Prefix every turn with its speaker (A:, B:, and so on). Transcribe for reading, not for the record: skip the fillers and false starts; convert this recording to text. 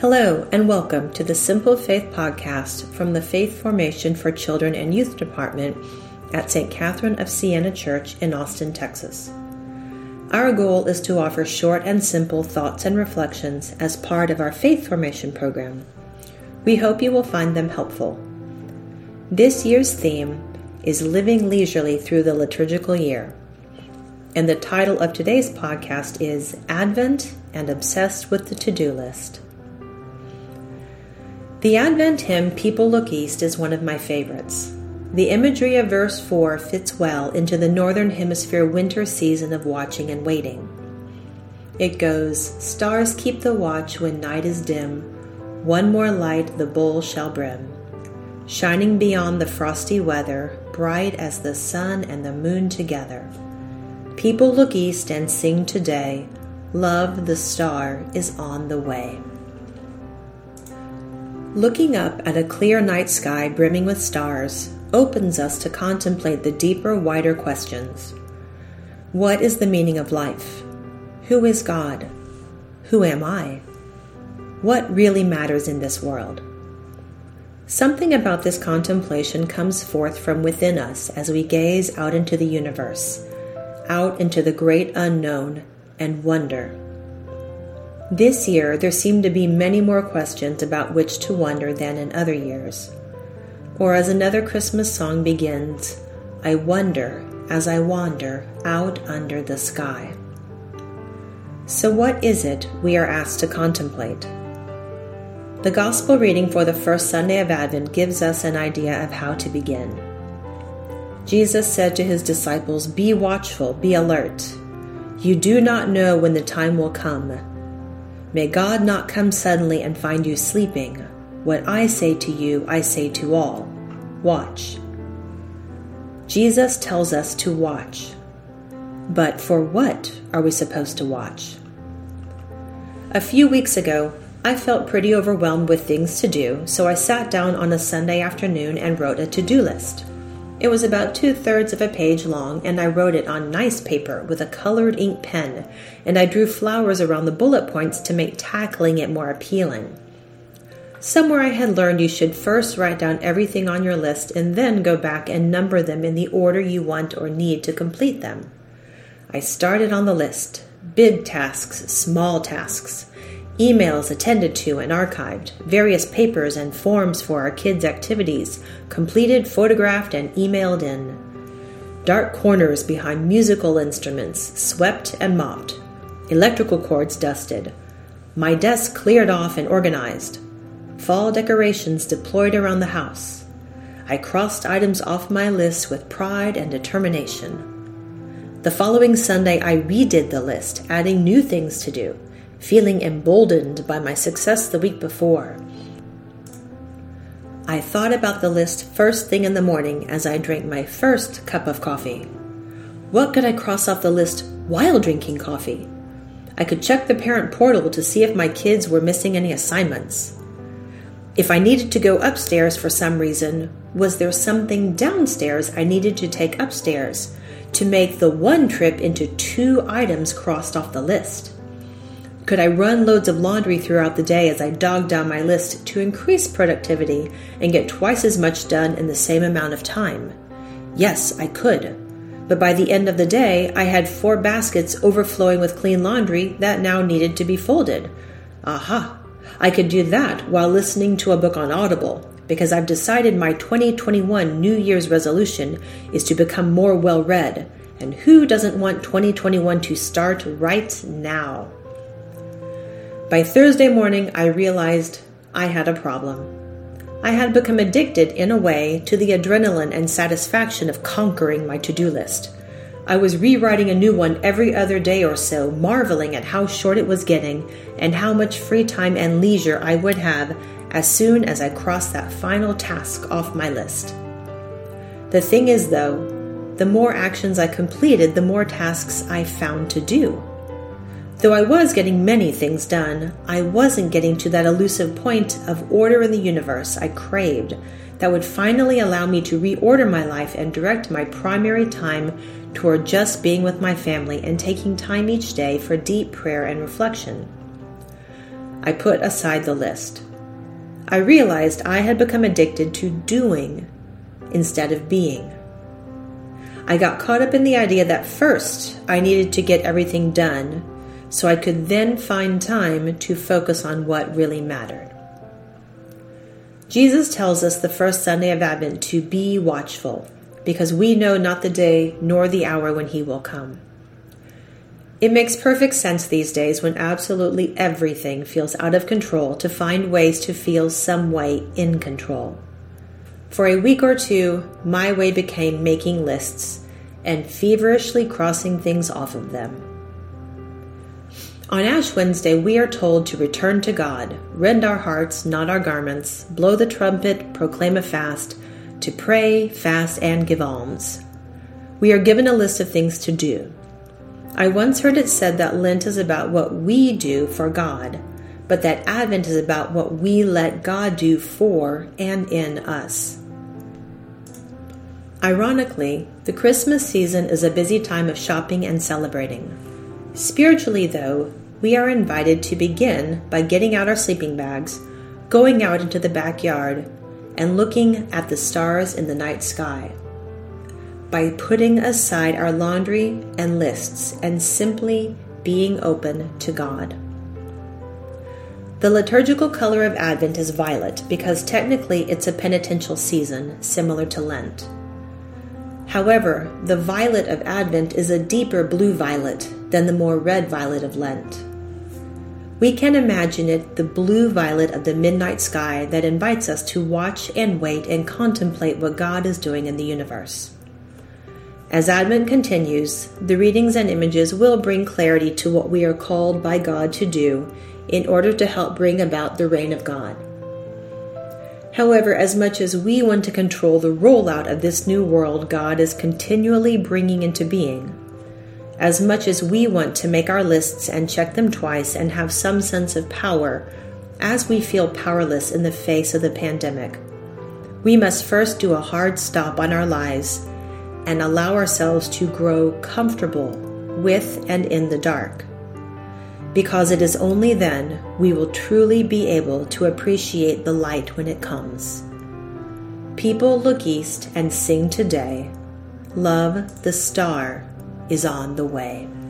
A: Hello and welcome to the Simple Faith Podcast from the Faith Formation for Children and Youth Department at St. Catherine of Siena Church in Austin, Texas. Our goal is to offer short and simple thoughts and reflections as part of our Faith Formation program. We hope you will find them helpful. This year's theme is Living Leisurely Through the Liturgical Year, and the title of today's podcast is Advent and Obsessed with the To-Do List. The Advent hymn, People Look East, is one of my favorites. The imagery of verse 4 fits well into the Northern Hemisphere winter season of watching and waiting. It goes, "Stars keep the watch when night is dim, one more light the bowl shall brim. Shining beyond the frosty weather, bright as the sun and the moon together. People look east and sing today, love the star is on the way." Looking up at a clear night sky brimming with stars opens us to contemplate the deeper, wider questions. What is the meaning of life? Who is God? Who am I? What really matters in this world? Something about this contemplation comes forth from within us as we gaze out into the universe, out into the great unknown, and wonder. This year, there seem to be many more questions about which to wonder than in other years. Or as another Christmas song begins, I wonder as I wander out under the sky. So what is it we are asked to contemplate? The Gospel reading for the first Sunday of Advent gives us an idea of how to begin. Jesus said to his disciples, "Be watchful, be alert. You do not know when the time will come. May God not come suddenly and find you sleeping. What I say to you, I say to all. Watch." Jesus tells us to watch. But for what are we supposed to watch? A few weeks ago, I felt pretty overwhelmed with things to do, so I sat down on a Sunday afternoon and wrote a to-do list. It was about 2/3 of a page long, and I wrote it on nice paper with a colored ink pen, and I drew flowers around the bullet points to make tackling it more appealing. Somewhere I had learned you should first write down everything on your list and then go back and number them in the order you want or need to complete them. I started on the list: big tasks, small tasks, emails attended to and archived, various papers and forms for our kids' activities, completed, photographed, and emailed in. Dark corners behind musical instruments, swept and mopped. Electrical cords dusted. My desk cleared off and organized. Fall decorations deployed around the house. I crossed items off my list with pride and determination. The following Sunday, I redid the list, adding new things to do, feeling emboldened by my success the week before. I thought about the list first thing in the morning as I drank my first cup of coffee. What could I cross off the list while drinking coffee? I could check the parent portal to see if my kids were missing any assignments. If I needed to go upstairs for some reason, was there something downstairs I needed to take upstairs to make the one trip into 2 items crossed off the list? Could I run loads of laundry throughout the day as I dogged down my list to increase productivity and get twice as much done in the same amount of time? Yes, I could. But by the end of the day, I had 4 baskets overflowing with clean laundry that now needed to be folded. Aha! I could do that while listening to a book on Audible, because I've decided my 2021 New Year's resolution is to become more well-read, and who doesn't want 2021 to start right now? By Thursday morning, I realized I had a problem. I had become addicted, in a way, to the adrenaline and satisfaction of conquering my to-do list. I was rewriting a new one every other day or so, marveling at how short it was getting and how much free time and leisure I would have as soon as I crossed that final task off my list. The thing is, though, the more actions I completed, the more tasks I found to do. Though I was getting many things done, I wasn't getting to that elusive point of order in the universe I craved that would finally allow me to reorder my life and direct my primary time toward just being with my family and taking time each day for deep prayer and reflection. I put aside the list. I realized I had become addicted to doing instead of being. I got caught up in the idea that first I needed to get everything done so I could then find time to focus on what really mattered. Jesus tells us the first Sunday of Advent to be watchful, because we know not the day nor the hour when he will come. It makes perfect sense these days when absolutely everything feels out of control to find ways to feel some way in control. For a week or two, my way became making lists and feverishly crossing things off of them. On Ash Wednesday, we are told to return to God, rend our hearts, not our garments, blow the trumpet, proclaim a fast, to pray, fast, and give alms. We are given a list of things to do. I once heard it said that Lent is about what we do for God, but that Advent is about what we let God do for and in us. Ironically, the Christmas season is a busy time of shopping and celebrating. Spiritually, though, we are invited to begin by getting out our sleeping bags, going out into the backyard, and looking at the stars in the night sky. By putting aside our laundry and lists and simply being open to God. The liturgical color of Advent is violet because technically it's a penitential season, similar to Lent. However, the violet of Advent is a deeper blue-violet than the more red-violet of Lent. We can imagine it the blue-violet of the midnight sky that invites us to watch and wait and contemplate what God is doing in the universe. As Advent continues, the readings and images will bring clarity to what we are called by God to do in order to help bring about the reign of God. However, as much as we want to control the rollout of this new world God is continually bringing into being, as much as we want to make our lists and check them twice and have some sense of power as we feel powerless in the face of the pandemic, we must first do a hard stop on our lives and allow ourselves to grow comfortable with and in the dark. Because it is only then we will truly be able to appreciate the light when it comes. People look east and sing today, "Love, the star is on the way."